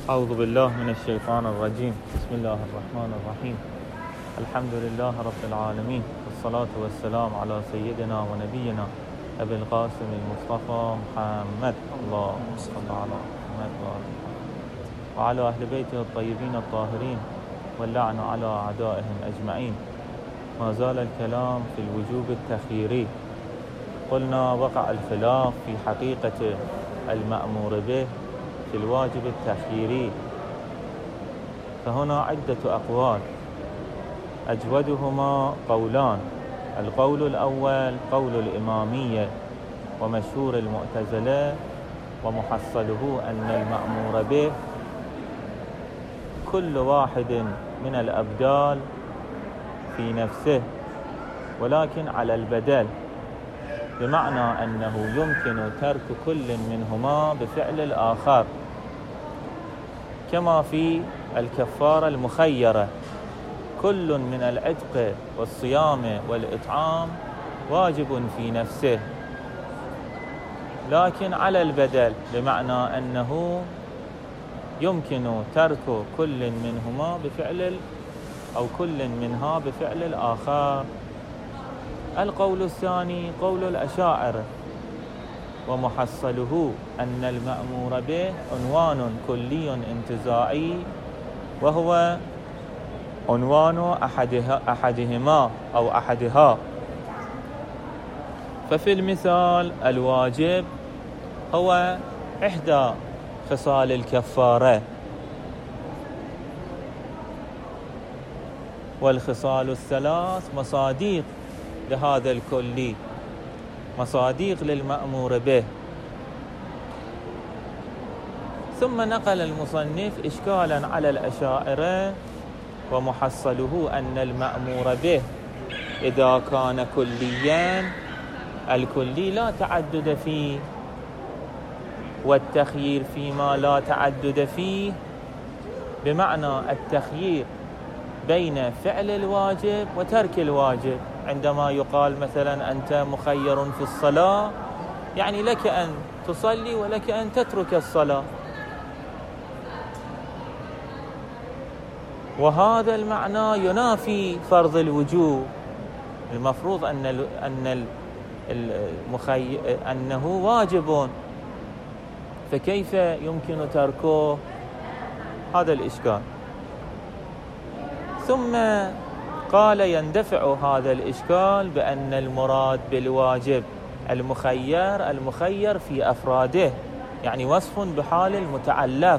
أعوذ بالله من الشيطان الرجيم. بسم الله الرحمن الرحيم. الحمد لله رب العالمين، والصلاة والسلام على سيدنا ونبينا أبي القاسم المصطفى محمد. اللهم صل على محمد وعلى أهل بيته الطيبين الطاهرين، واللعن على أعدائهم أجمعين. ما زال الكلام في الوجوب التخييري. قلنا وقع الخلاف في حقيقة المأمور به في الواجب التخييري، فهنا عدة أقوال، أجودهما قولان. القول الأول قول الإمامية ومشهور المعتزلة، ومحصله أن المأمور به كل واحد من الأبدال في نفسه، ولكن على البدل، بمعنى أنه يمكن ترك كل منهما بفعل الآخر، كما في الكفارة المخيرة. كل من العتق والصيام والإطعام واجب في نفسه، لكن على البدل، بمعنى أنه يمكن ترك كل منهما بفعل أو كل منها بفعل الآخر. القول الثاني قول الأشاعرة، ومحصله أن المأمور به عنوان كلي انتزاعي، وهو عنوان أحدهما أو أحدها. ففي المثال الواجب هو إحدى خصال الكفارة، والخصال الثلاث مصاديق لهذا الكلي، مصاديق للمأمور به. ثم نقل المصنف إشكالا على الأشاعرة، ومحصله أن المأمور به إذا كان كليا، الكلي لا تعدد فيه، والتخيير فيما لا تعدد فيه، بمعنى التخيير بين فعل الواجب وترك الواجب. عندما يقال مثلا أنت مخير في الصلاة، يعني لك أن تصلي ولك أن تترك الصلاة، وهذا المعنى ينافي فرض الوجوب. المفروض أنه واجب، فكيف يمكن تركه؟ هذا الإشكال. ثم قال يندفع هذا الإشكال بأن المراد بالواجب المخير في أفراده، يعني وصف بحال المتعلق.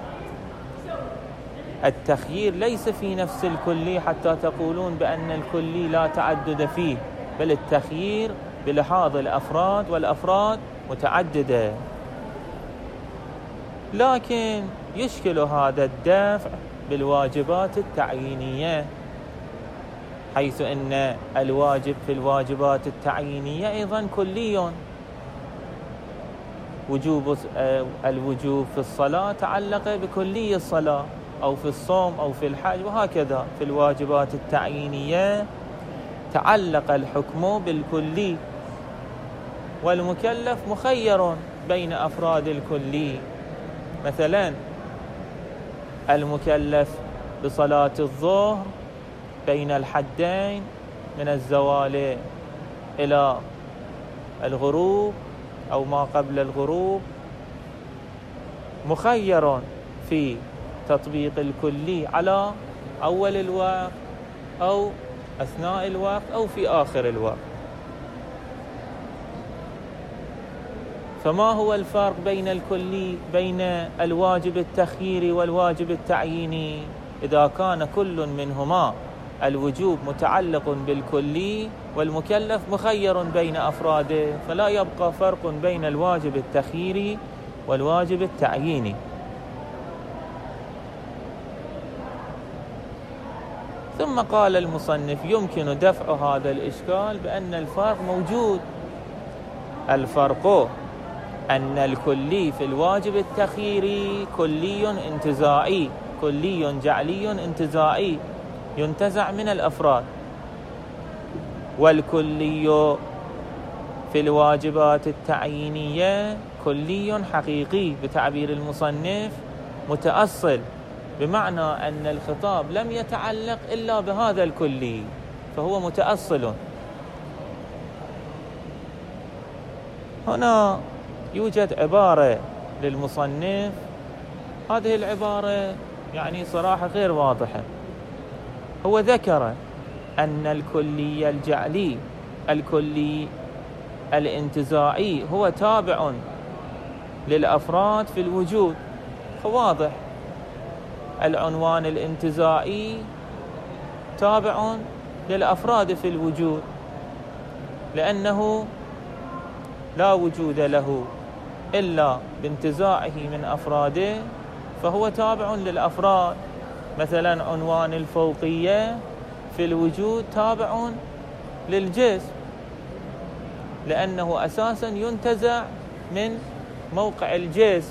التخيير ليس في نفس الكلي حتى تقولون بأن الكلي لا تعدد فيه، بل التخيير بلحاظ الأفراد، والأفراد متعددة. لكن يشكل هذا الدفع بالواجبات التعيينية، حيث أن الواجب في الواجبات التعيينية أيضا كلي. الوجوب في الصلاة تعلق بكلي الصلاة، أو في الصوم أو في الحج، وهكذا في الواجبات التعيينية تعلق الحكم بالكلي، والمكلف مخير بين أفراد الكلي. مثلا المكلف بصلاة الظهر بين الحدين من الزوال إلى الغروب أو ما قبل الغروب، مخير في تطبيق الكلي على أول الوقت أو أثناء الوقت أو في آخر الوقت. فما هو الفرق بين الواجب التخييري والواجب التعييني؟ إذا كان كل منهما الوجوب متعلق بالكلي، والمكلف مخير بين أفراده، فلا يبقى فرق بين الواجب التخييري والواجب التعييني. ثم قال المصنف يمكن دفع هذا الإشكال بأن الفرق موجود. الفرق أن الكلي في الواجب التخييري كلي انتزاعي، كلي جعلي انتزاعي ينتزع من الأفراد، والكلي في الواجبات التعيينية كلي حقيقي بتعبير المصنف، متأصل، بمعنى أن الخطاب لم يتعلق إلا بهذا الكلي، فهو متأصل. هنا يوجد عبارة للمصنف، هذه العبارة يعني صراحة غير واضحة. هو ذكر أن الكلي الجعلي، الكلي الانتزاعي، هو تابع للأفراد في الوجود. فواضح العنوان الانتزاعي تابع للأفراد في الوجود، لأنه لا وجود له إلا بانتزاعه من أفراده، فهو تابع للأفراد. مثلا عنوان الفوقية في الوجود تابع للجسم، لأنه أساسا ينتزع من موقع الجسم.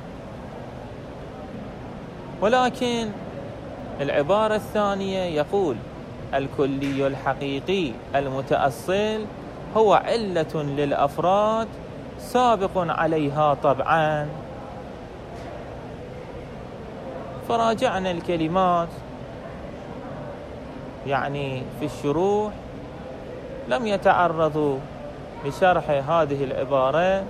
ولكن العبارة الثانية يقول الكلي الحقيقي المتأصل هو علة للأفراد سابق عليها طبعا. فراجعنا الكلمات يعني في الشروح، لم يتعرضوا لشرح هذه العبارة،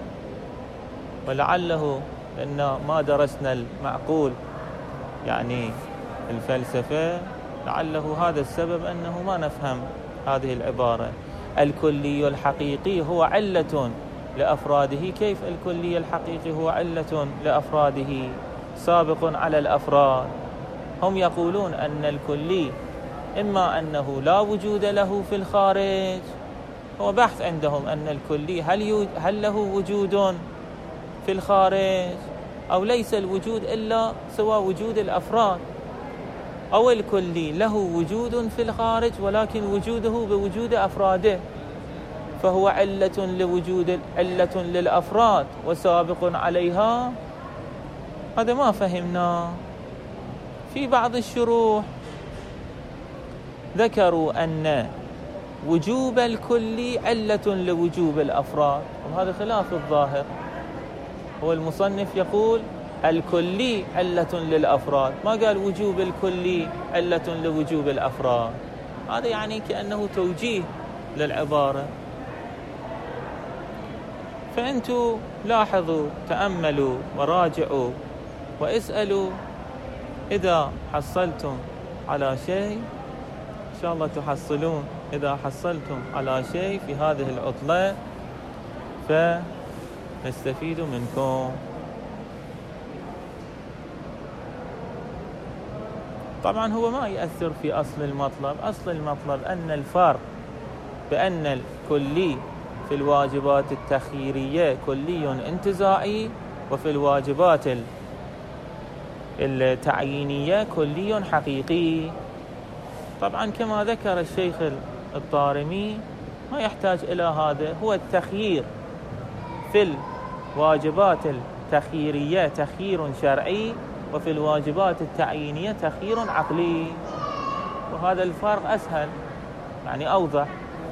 ولعله لأن ما درسنا المعقول يعني الفلسفة، لعله هذا السبب أنه ما نفهم هذه العبارة. الكلي الحقيقي هو علة لأفراده. كيف الكلي الحقيقي هو علة لأفراده سابق على الأفراد؟ هم يقولون أن الكلي إما أنه لا وجود له في الخارج، هو بحث عندهم أن الكلي هل له وجود في الخارج أو ليس الوجود إلا سوى وجود الأفراد، أو الكلي له وجود في الخارج ولكن وجوده بوجود أفراده، فهو علة للأفراد وسابق عليها. هذا ما فهمنا. في بعض الشروح ذكروا أن وجوب الكلي علة لوجوب الأفراد، وهذا خلاف الظاهر. هو المصنف يقول الكلي علة للأفراد، ما قال وجوب الكلي علة لوجوب الأفراد. هذا يعني كأنه توجيه للعبارة. فأنتوا لاحظوا، تأملوا وراجعوا واسألوا. إذا حصلتم على شيء إن شاء الله تحصلون، إذا حصلتم على شيء في هذه العطلة فنستفيد منكم. طبعا هو ما يأثر في أصل المطلب. أصل المطلب أن الفرق بأن الكلي في الواجبات التخييرية كلي انتزاعي، وفي الواجبات التعيينية كلي حقيقي. طبعا كما ذكر الشيخ الطارمي ما يحتاج إلى هذا. هو التخيير في الواجبات التخييرية تخيير شرعي، وفي الواجبات التعيينية تخيير عقلي، وهذا الفرق أسهل يعني أوضح.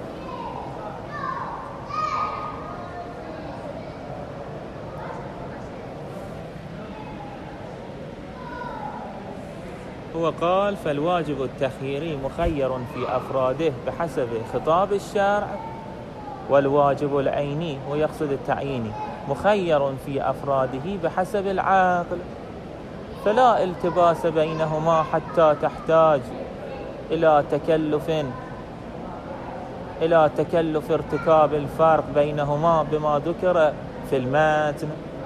هو قال فالواجب التخييري مخير في أفراده بحسب خطاب الشرع، والواجب العيني ويقصد التعييني مخير في أفراده بحسب العقل، فلا التباس بينهما حتى تحتاج إلى تكلف ارتكاب الفرق بينهما بما ذكر في المتن.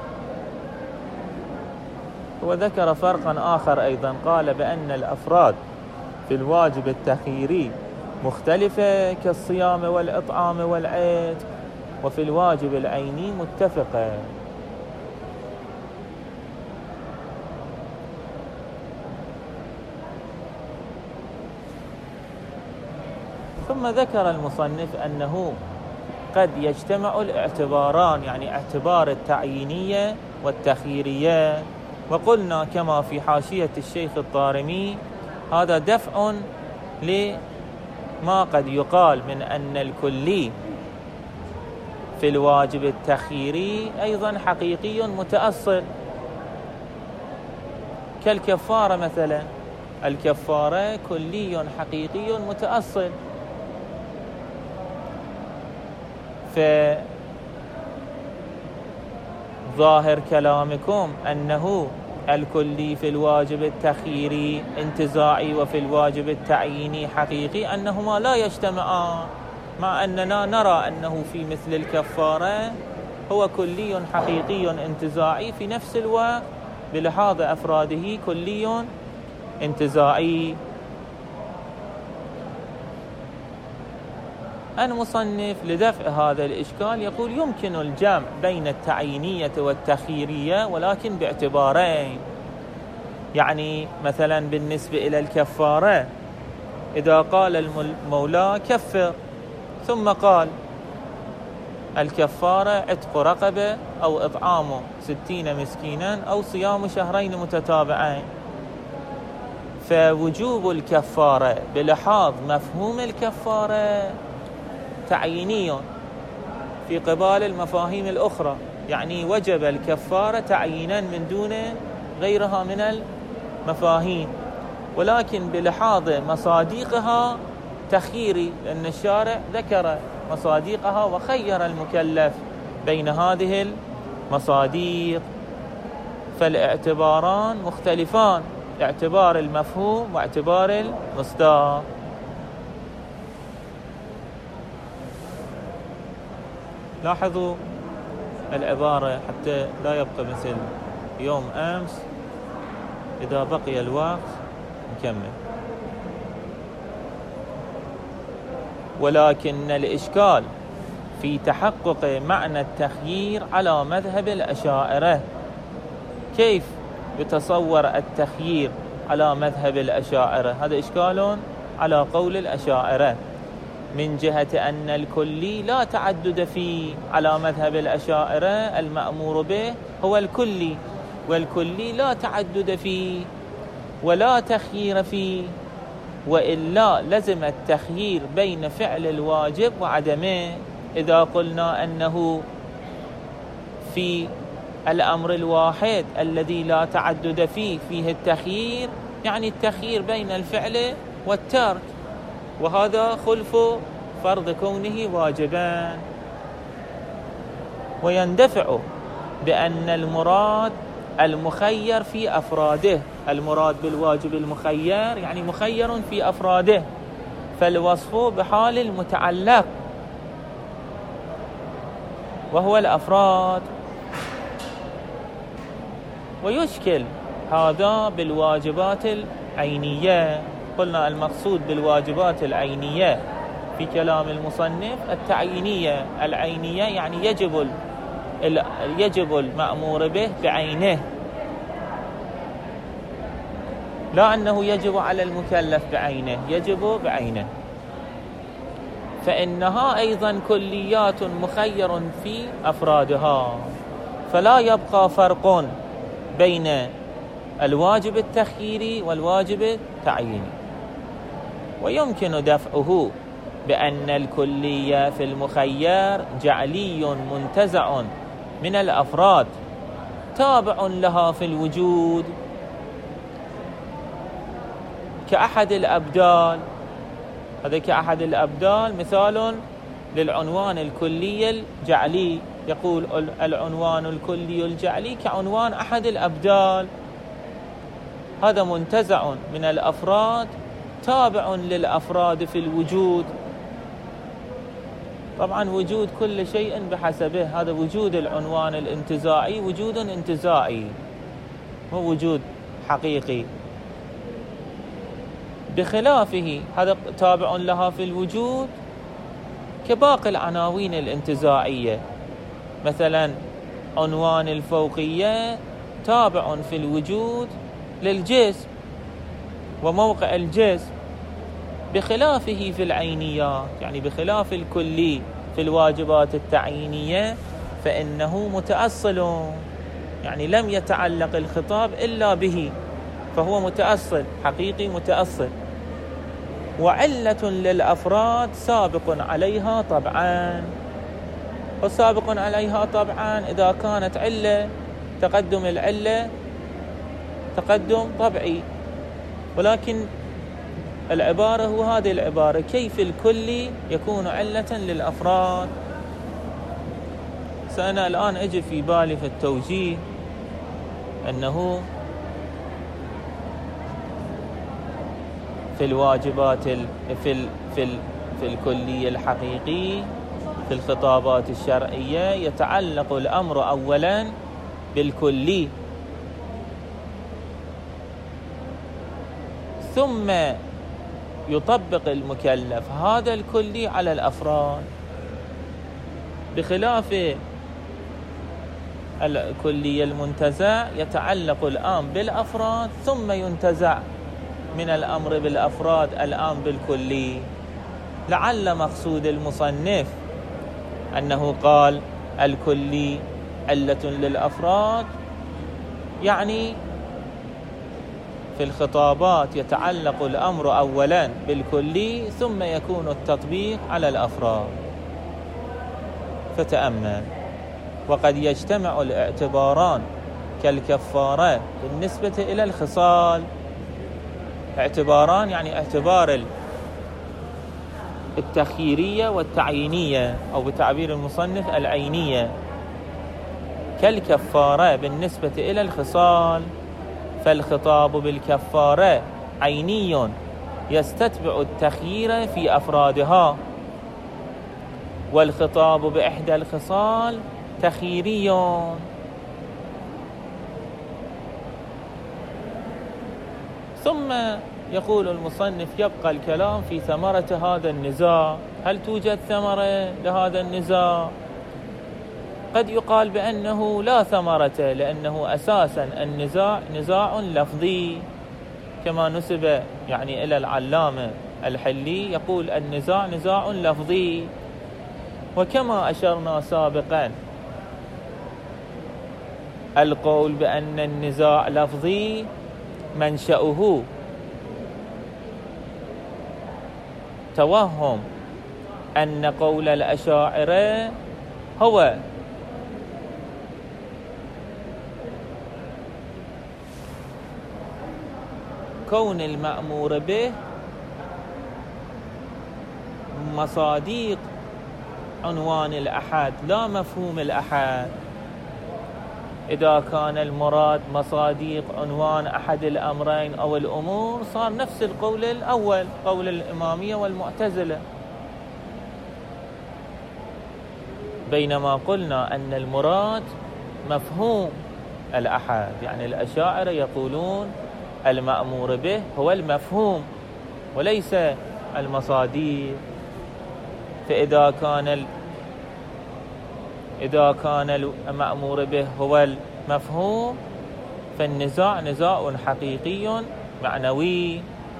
وذكر فرقا آخر أيضا، قال بأن الأفراد في الواجب التخييري مختلفة كالصيام والإطعام والعتق، وفي الواجب العيني متفقة. ثم ذكر المصنف أنه قد يجتمع الاعتباران، يعني اعتبار التعيينية والتخييرية. وقلنا كما في حاشية الشيخ الطارمي هذا دفع لما قد يقال من أن الكلي في الواجب التخييري أيضا حقيقي متأصل، كالكفارة مثلا، الكفارة كلي حقيقي متأصل، فظاهر كلامكم أنه الكلي في الواجب التخييري انتزاعي وفي الواجب التعييني حقيقي، أنهما لا يجتمعان، مع أننا نرى أنه في مثل الكفارة هو كلي حقيقي انتزاعي في نفس الوقت بلحاظ أفراده كلي انتزاعي. المصنف لدفع هذا الإشكال يقول يمكن الجمع بين التعيينية والتخييرية ولكن باعتبارين. يعني مثلا بالنسبة إلى الكفارة، إذا قال المولى كفر ثم قال الكفارة عتق رقبة أو إطعام 60 مسكينا أو صيام شهرين متتابعين، فوجوب الكفارة بلحاظ مفهوم الكفارة تعييني في قبال المفاهيم الأخرى، يعني وجب الكفارة تعيينا من دون غيرها من المفاهيم، ولكن بلحاظ مصاديقها تخييري، لأن الشارع ذكر مصاديقها وخير المكلف بين هذه المصاديق، فالاعتباران مختلفان، اعتبار المفهوم واعتبار المصداق. لاحظوا العبارة حتى لا يبقى مثل يوم أمس، إذا بقي الوقت نكمل. ولكن الإشكال في تحقق معنى التخيير على مذهب الأشاعرة. كيف يتصور التخيير على مذهب الأشاعرة؟ هذا إشكال على قول الأشاعرة، من جهة أن الكلي لا تعدد فيه. على مذهب الأشاعرة المأمور به هو الكلي، والكلي لا تعدد فيه ولا تخيير فيه، وإلا لزم التخيير بين فعل الواجب وعدمه. إذا قلنا أنه في الأمر الواحد الذي لا تعدد فيه التخيير، يعني التخيير بين الفعل والترك، وهذا خلف فرض كونه واجبا. ويندفع بأن المراد المخير في أفراده، المراد بالواجب المخير يعني مخير في أفراده، فالوصف بحال المتعلق وهو الأفراد. ويشكل هذا بالواجبات العينية. قلنا المقصود بالواجبات العينية في كلام المصنف التعيينية. العينية يعني يجب المأمور به بعينه، لا أنه يجب على المكلف بعينه، يجب بعينه. فإنها أيضا كليات مخير في أفرادها، فلا يبقى فرق بين الواجب التخييري والواجب التعييني. ويمكن دفعه بأن الكلية في المخير جعلي منتزع من الأفراد تابع لها في الوجود، كأحد الأبدال. هذا كأحد الأبدال مثال للعنوان الكلي الجعلي. يقول العنوان الكلي الجعلي كعنوان أحد الأبدال، هذا منتزع من الأفراد تابع للأفراد في الوجود. طبعا وجود كل شيء بحسبه، هذا وجود العنوان الانتزاعي وجود انتزاعي، هو وجود حقيقي. بخلافه هذا تابع لها في الوجود كباقي العناوين الانتزاعية، مثلا عنوان الفوقية تابع في الوجود للجسم وموقع الجسم، بخلافه في العينيات، يعني بخلاف الكلي في الواجبات التعيينية فإنه متأصل، يعني لم يتعلق الخطاب إلا به، فهو متأصل حقيقي متأصل. وعلة للأفراد سابق عليها طبعا، وسابق عليها طبعا إذا كانت علة تقدم العلة تقدم طبيعي، ولكن العبارة هو هذه العبارة: كيف الكلي يكون علة للأفراد. فأنا الآن أجي في بالي في التوجيه أنه في الواجبات في الكلية الحقيقي في الخطابات الشرعية يتعلق الأمر أولا بالكلي، ثم يطبق المكلف هذا الكلي على الأفراد، بخلاف الكلية المنتزع يتعلق الآن بالأفراد ثم ينتزع من الأمر بالأفراد الآن بالكلي. لعل مقصود المصنف أنه قال الكلي علة للأفراد، يعني في الخطابات يتعلق الأمر أولا بالكلي ثم يكون التطبيق على الأفراد. فتأمل: وقد يجتمع الاعتباران كالكفارة بالنسبة إلى الخصال. اعتباران يعني اعتبار التخييرية والتعيينية، أو بتعبير المصنف العينية، كالكفارة بالنسبة إلى الخصال. فالخطاب بالكفارة عيني يستتبع التخيير في أفرادها، والخطاب بإحدى الخصال تخييري. ثم يقول المصنف: يبقى الكلام في ثمرة هذا النزاع. هل توجد ثمرة لهذا النزاع؟ قد يقال بأنه لا ثمرة، لأنه أساسا النزاع نزاع لفظي، كما نسب يعني إلى العلامة الحلي يقول النزاع نزاع لفظي. وكما أشرنا سابقا القول بأن النزاع لفظي منشأه توهم أن قول الأشاعرة هو كون المأمور به مصاديق عنوان الأحد لا مفهوم الأحد. إذا كان المراد مصاديق عنوان أحد الأمرين أو الأمور صار نفس القول الأول، قول الإمامية والمعتزلة، بينما قلنا أن المراد مفهوم الأحد. يعني الأشاعرة يقولون المأمور به هو المفهوم وليس المصاديق. فإذا كان المأمور به هو المفهوم فالنزاع نزاع حقيقي معنوي.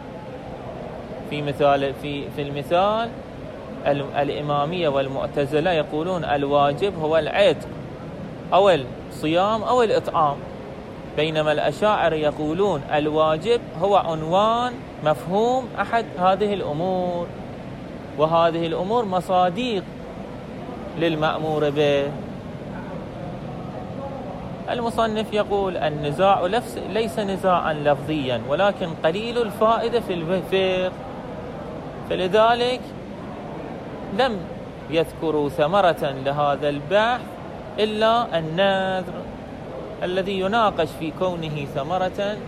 في المثال الإمامية والمعتزلة يقولون الواجب هو العتق أو الصيام أو الإطعام، بينما الأشاعرة يقولون الواجب هو عنوان مفهوم أحد هذه الأمور، وهذه الأمور مصاديق للمأمور به. المصنف يقول النزاع ليس نزاعا لفظيا ولكن قليل الفائدة في الفقه، فلذلك لم يذكروا ثمرة لهذا البحث إلا النذر الذي يناقش في كونه ثمرة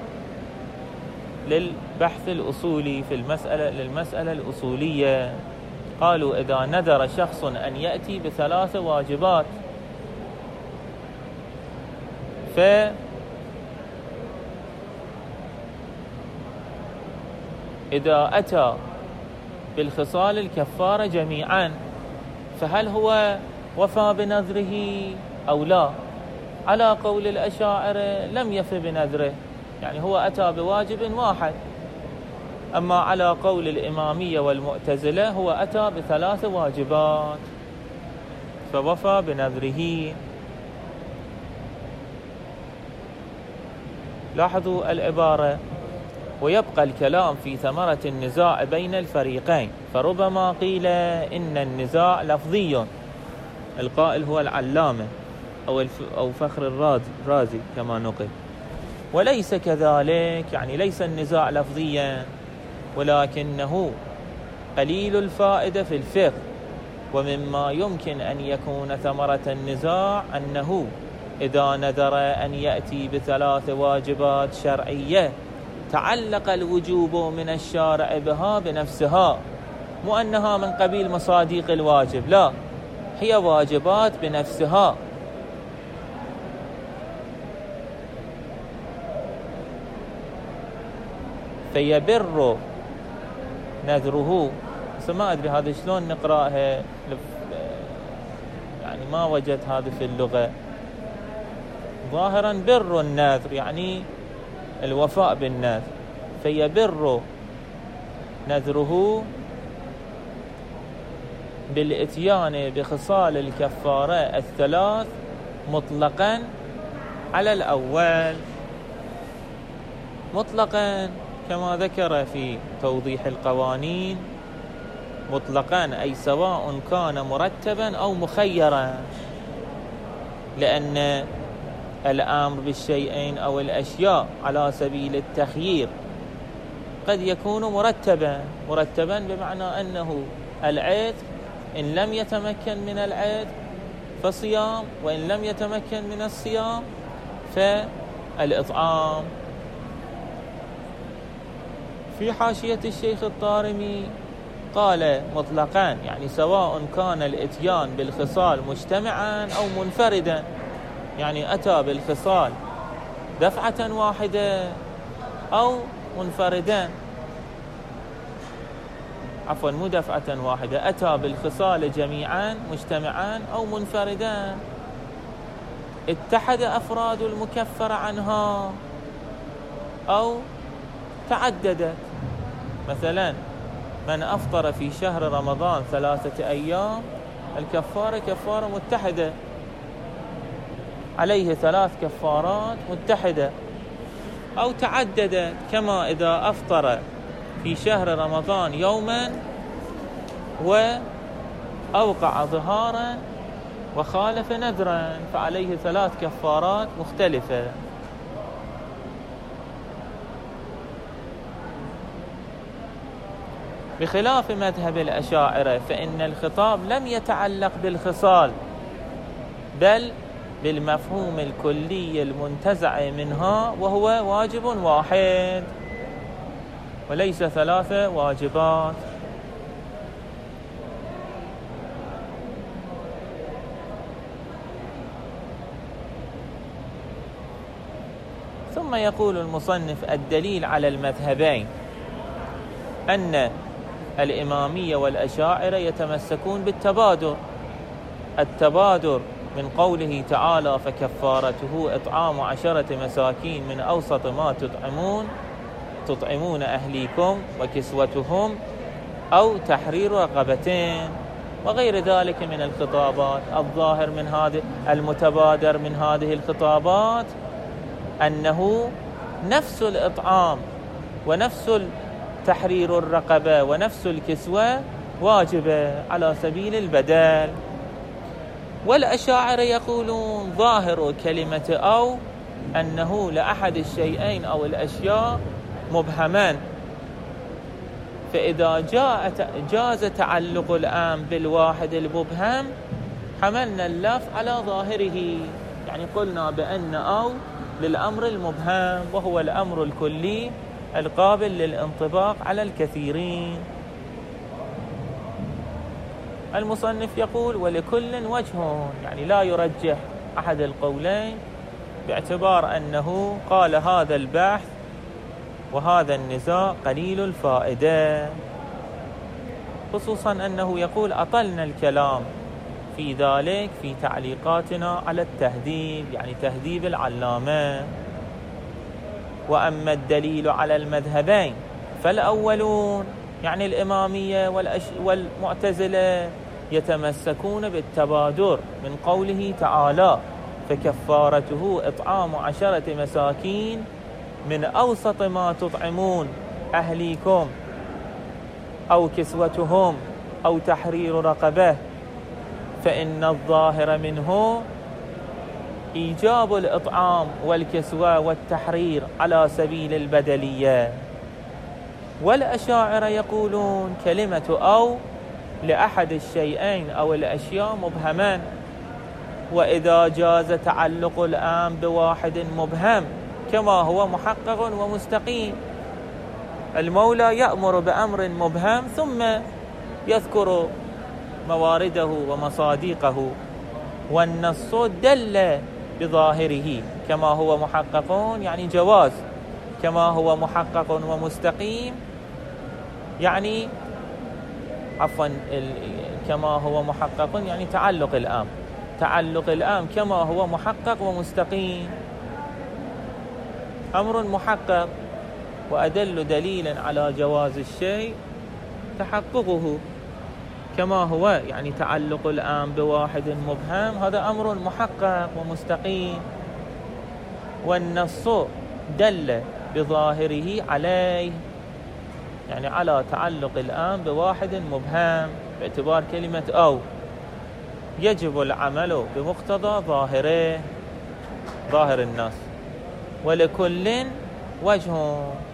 للبحث الأصولي في للمسألة الأصولية. قالوا إذا نذر شخص أن يأتي ب3 واجبات، فإذا أتى بالخصال الكفارة جميعا فهل هو وفى بنذره أو لا؟ على قول الأشاعرة لم يف بنذره، يعني هو أتى بواجب واحد. أما على قول الإمامية والمعتزلة هو أتى ب3 واجبات فوفى بنذره. لاحظوا العبارة: ويبقى الكلام في ثمرة النزاع بين الفريقين، فربما قيل إن النزاع لفظي. القائل هو العلامة أو فخر الرازي كما نقل. وليس كذلك، يعني ليس النزاع لفظيا، ولكنه قليل الفائدة في الفقه. ومما يمكن أن يكون ثمرة النزاع أنه إذا نذر أن يأتي بثلاث واجبات شرعية تعلق الوجوب من الشارع بها بنفسها، مو أنها من قبيل مصاديق الواجب، لا، هي واجبات بنفسها. فيبر نذره. ما أدري هذا شلون نقرأها، يعني ما وجدت هذا في اللغة. ظاهرا بر النذر يعني الوفاء بالنذر. فيبر نذره بالإتيان بخصال الكفارة الثلاث مطلقا على الأول، مطلقا كما ذكر في توضيح القوانين، مطلقا أي سواء كان مرتبا أو مخيرا، لأن الأمر بالشيئين أو الأشياء على سبيل التخيير قد يكون مرتبا بمعنى أنه العيد إن لم يتمكن من العيد فصيام، وإن لم يتمكن من الصيام فالإطعام. في حاشية الشيخ الطارمي قال مطلقا يعني سواء كان الإتيان بالخصال مجتمعا أو منفردا، يعني أتى بالخصال دفعة واحدة أو منفردا، عفوا مو دفعة واحدة، أتى بالخصال جميعا مجتمعا أو منفردا، اتحد أفراد المكفر عنها أو تعددت. مثلا من أفطر في شهر رمضان 3 أيام، الكفارة كفارة متحدة، عليه 3 كفارات متحدة، أو تعددت، كما إذا أفطر في شهر رمضان يوما وأوقع ظهارا وخالف نذرا فعليه 3 كفارات مختلفة. بخلاف مذهب الأشاعرة فإن الخطاب لم يتعلق بالخصال، بل بالمفهوم الكلي المنتزع منها، وهو واجب واحد وليس 3 واجبات. ثم يقول المصنف الدليل على المذهبين أن الإمامية والأشاعرة يتمسكون بالتبادر. التبادر من قوله تعالى فكفارته إطعام 10 مساكين من أوسط ما تطعمون أهليكم وكسوتهم أو تحرير رقبتين، وغير ذلك من الخطابات. الظاهر من هذه المتبادر من هذه الخطابات أنه نفس الإطعام ونفس تحرير الرقبة ونفس الكسوة واجبة على سبيل البدل. والأشاعرة يقولون ظاهر كلمة أو أنه لأحد الشيئين أو الأشياء مبهمان، فإذا جاز تعلق العام بالواحد المبهم حملنا اللفظ على ظاهره، يعني قلنا بأن أو للأمر المبهم وهو الأمر الكلي القابل للانطباق على الكثيرين. المصنف يقول ولكل وجه، يعني لا يرجح أحد القولين باعتبار أنه قال هذا البحث وهذا النزاع قليل الفائدة، خصوصا أنه يقول أطلنا الكلام في ذلك في تعليقاتنا على التهذيب، يعني تهذيب العلامة. وأما الدليل على المذهبين فالأولون يعني الإمامية والمعتزلة يتمسكون بالتبادر من قوله تعالى فكفارته إطعام 10 مساكين من أوسط ما تطعمون أهليكم أو كسوتهم أو تحرير رقبة، فإن الظاهر منه إيجاب الإطعام والكسوة والتحرير على سبيل البدلية. والأشاعرة يقولون كلمة أو لأحد الشيئين أو الأشياء مبهمان، وإذا جاز تعلق الآن بواحد مبهم كما هو محقق ومستقيم. المولى يأمر بأمر مبهم ثم يذكر موارده ومصادقه، والنص دل بظاهره كما هو محقق يعني جواز، كما هو محقق ومستقيم يعني كما هو محقق يعني تعلق الآن، تعلق الآن كما هو محقق ومستقيم أمر محقق، وأدل دليل على جواز الشيء تحققه كما هو، يعني تعلق الآن بواحد مبهم هذا أمر محقق ومستقيم، والنص دل بظاهره عليه يعني على تعلق الآن بواحد مبهم باعتبار كلمة أو، يجب العمل بمقتضى ظاهره ظاهر النص، ولكل وجه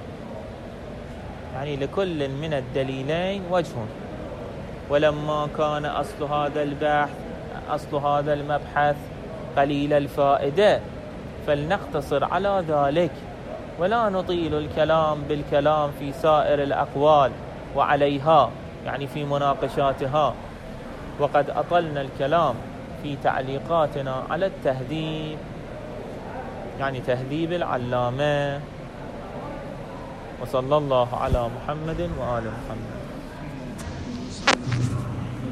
يعني لكل من الدليلين وجه. ولما كان أصل هذا البحث أصل هذا المبحث قليل الفائدة فلنقتصر على ذلك ولا نطيل الكلام بالكلام في سائر الأقوال وعليها يعني في مناقشاتها، وقد أطلنا الكلام في تعليقاتنا على التهذيب يعني تهذيب العلامة. وصلى الله على محمد وآل محمد.